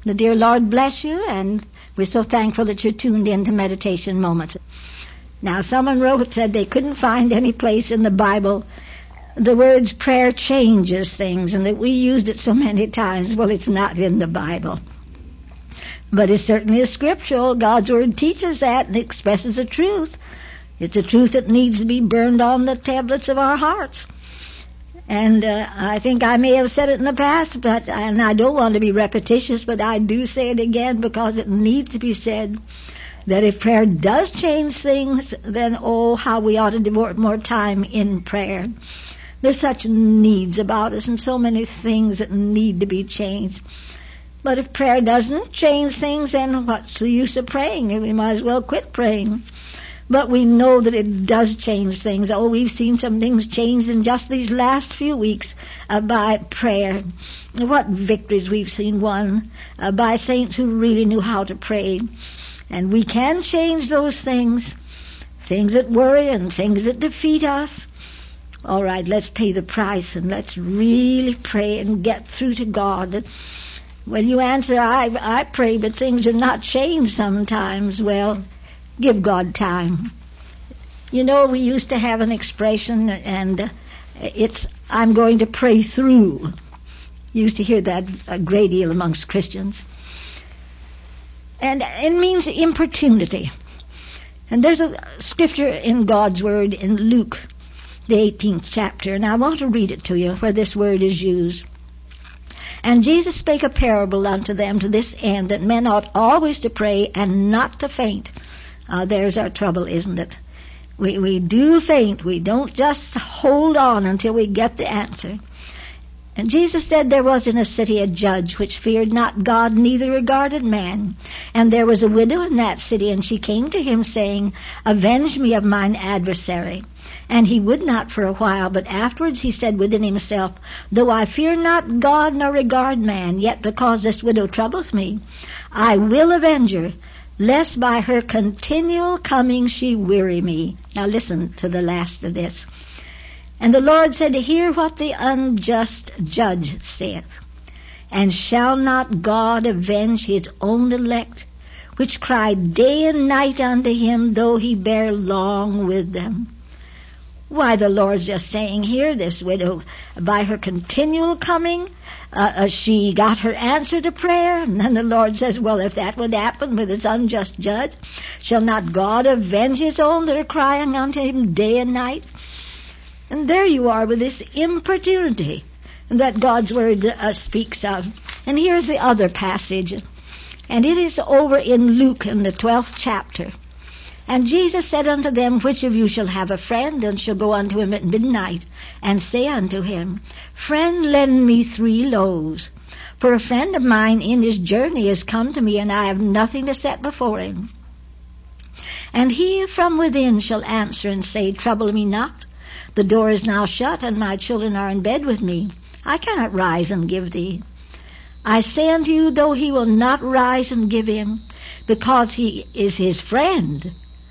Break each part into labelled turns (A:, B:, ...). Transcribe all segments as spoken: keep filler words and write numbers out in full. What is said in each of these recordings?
A: The dear Lord bless you, and we're so thankful that you're tuned in to Meditation Moments. Now, someone wrote, said they couldn't find any place in the Bible the words prayer changes things, and that we used it so many times. Well, it's not in the Bible. But it certainly is scriptural. God's Word teaches that and expresses the truth. It's a truth that needs to be burned on the tablets of our hearts. And uh, I think I may have said it in the past, but and I don't want to be repetitious, but I do say it again because it needs to be said, that if prayer does change things, then oh, how we ought to devote more time in prayer. There's such needs about us and so many things that need to be changed. But if prayer doesn't change things, then what's the use of praying? We might as well quit praying. But we know that it does change things. Oh, we've seen some things changed in just these last few weeks uh, by prayer. What victories we've seen won uh, by saints who really knew how to pray. And we can change those things, things that worry and things that defeat us. All right, let's pay the price and let's really pray and get through to God. When you answer, I, I pray, but things are not changed sometimes, well, give God time. You know, we used to have an expression, and it's, I'm going to pray through. You used to hear that a great deal amongst Christians. And it means importunity. And there's a scripture in God's Word in Luke, the eighteenth chapter, and I want to read it to you where this word is used. And Jesus spake a parable unto them to this end, that men ought always to pray and not to faint. Uh, there's our trouble, isn't it? We, we do faint. We don't just hold on until we get the answer. And Jesus said, there was in a city a judge which feared not God, neither regarded man. And there was a widow in that city, and she came to him, saying, avenge me of mine adversary. And he would not for a while, but afterwards he said within himself, though I fear not God nor regard man, yet because this widow troubleth me, I will avenge her, lest by her continual coming she weary me. Now listen to the last of this. And the Lord said, hear what the unjust judge saith. And shall not God avenge his own elect, which cry day and night unto him, though he bear long with them? Why, the Lord's just saying here, this widow, by her continual coming, uh, uh, she got her answer to prayer. And then the Lord says, well, if that would happen with his unjust judge, shall not God avenge his own that are crying unto him day and night? And there you are with this importunity that God's Word uh, speaks of. And here's the other passage. And it is over in Luke in the twelfth chapter. And Jesus said unto them, which of you shall have a friend, and shall go unto him at midnight, and say unto him, friend, lend me three loaves. For a friend of mine in his journey is come to me, and I have nothing to set before him. And he from within shall answer and say, trouble me not. The door is now shut, and my children are in bed with me. I cannot rise and give thee. I say unto you, though he will not rise and give him, because he is his friend,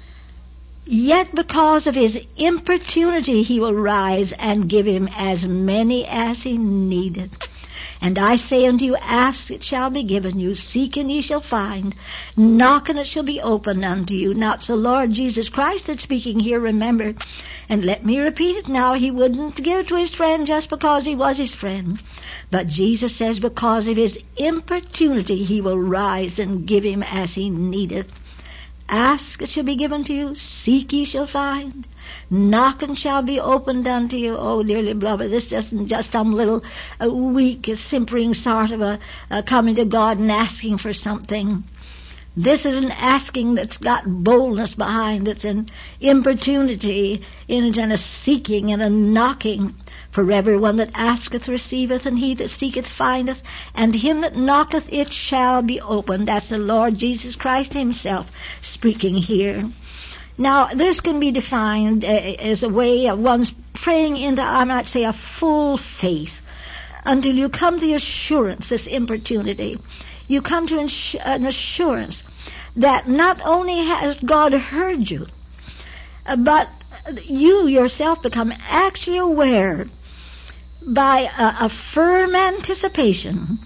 A: yet because of his importunity he will rise and give him as many as he needeth. And I say unto you, ask, it shall be given you. Seek, and ye shall find. Knock, and it shall be opened unto you. Now it's the Lord Jesus Christ that's speaking here, remember. And let me repeat it now. He wouldn't give it to his friend just because he was his friend. But Jesus says because of his importunity he will rise and give him as he needeth. Ask, it shall be given to you. Seek, ye shall find. Knock, and shall be opened unto you. Oh, dearly beloved, this isn't just some little uh, weak, simpering sort of a uh, coming to God and asking for something. This is an asking that's got boldness behind it, and importunity in it, and a seeking and a knocking. For everyone that asketh receiveth, and he that seeketh findeth, and him that knocketh it shall be opened. That's the Lord Jesus Christ himself speaking here. Now, this can be defined uh, as a way of one's praying into, I might say, a full faith, until you come to the assurance, this importunity. You come to an assurance that not only has God heard you, but you yourself become actually aware by a, a firm anticipation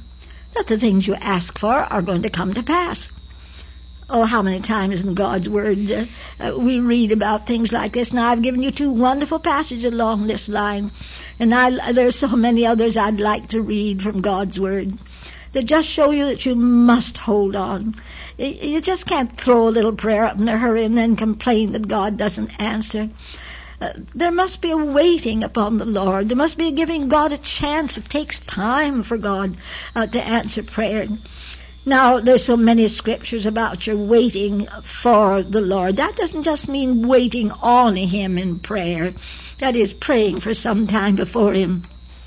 A: that the things you ask for are going to come to pass. Oh, how many times in God's Word uh, uh, we read about things like this. Now, I've given you two wonderful passages along this line, and I, there's so many others I'd like to read from God's Word that just show you that you must hold on. You just can't throw a little prayer up in a hurry and then complain that God doesn't answer. Uh, there must be a waiting upon the Lord. There must be a giving God a chance. It takes time for God uh, to answer prayer. Now, there's so many scriptures about your waiting for the Lord. That doesn't just mean waiting on Him in prayer. That is, praying for some time before Him.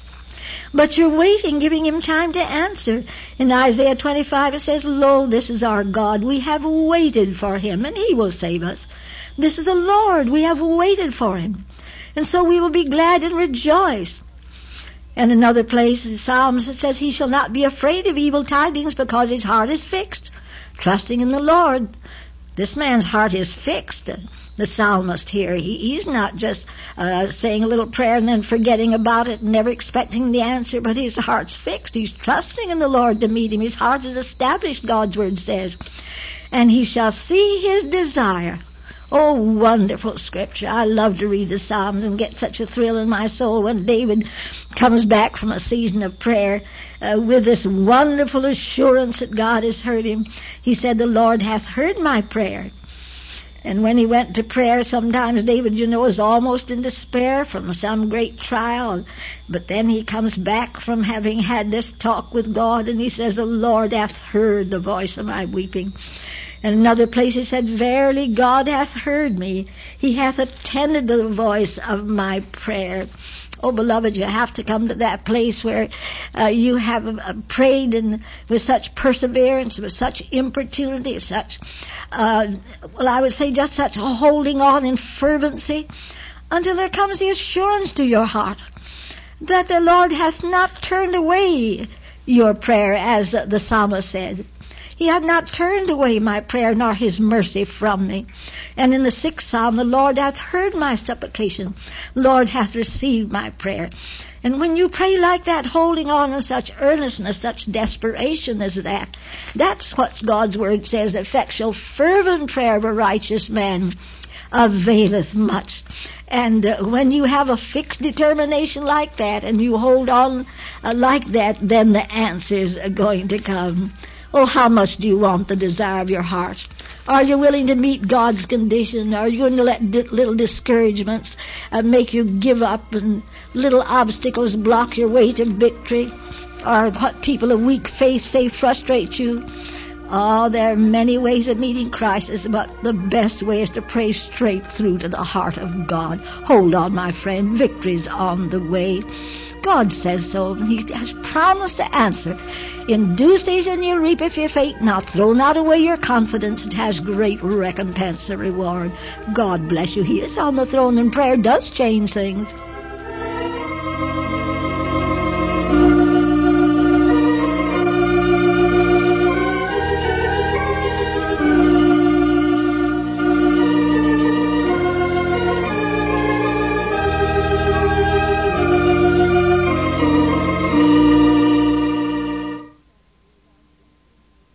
A: But you're waiting, giving Him time to answer. In Isaiah twenty-five it says, "Lo, this is our God. We have waited for Him, and He will save us. This is the Lord. We have waited for Him. And so we will be glad and rejoice." And another place in Psalms it says, "He shall not be afraid of evil tidings because his heart is fixed, trusting in the Lord." This man's heart is fixed. The psalmist here, he, he's not just uh, saying a little prayer and then forgetting about it and never expecting the answer, but his heart's fixed. He's trusting in the Lord to meet him. His heart is established, God's Word says. "And he shall see his desire." Oh, wonderful scripture. I love to read the Psalms and get such a thrill in my soul when David comes back from a season of prayer uh, with this wonderful assurance that God has heard him. He said, "The Lord hath heard my prayer." And when he went to prayer, sometimes David, you know, is almost in despair from some great trial. But then he comes back from having had this talk with God, and he says, "The Lord hath heard the voice of my weeping." In another place he said, "Verily God hath heard me. He hath attended to the voice of my prayer." Oh, beloved, you have to come to that place where uh, you have uh, prayed and with such perseverance, with such importunity, such, uh, well, I would say just such a holding on in fervency, until there comes the assurance to your heart that the Lord hath not turned away your prayer, as the psalmist said. He had not turned away my prayer, nor his mercy from me. And in the sixth psalm, "The Lord hath heard my supplication. The Lord hath received my prayer." And when you pray like that, holding on in such earnestness, such desperation as that, that's what God's Word says, "Effectual fervent prayer of a righteous man availeth much." And uh, when you have a fixed determination like that, and you hold on uh, like that, then the answers are going to come. Oh, how much do you want the desire of your heart? Are you willing to meet God's condition? Are you going to let di- little discouragements uh, make you give up, and little obstacles block your way to victory? Or what people of weak faith say frustrate you? Oh, there are many ways of meeting crisis, but the best way is to pray straight through to the heart of God. Hold on, my friend. Victory's on the way. God says so, and He has promised to answer. "In due season you reap if you faint not. Throw not away your confidence. It has great recompense and reward." God bless you. He is on the throne, and prayer does change things.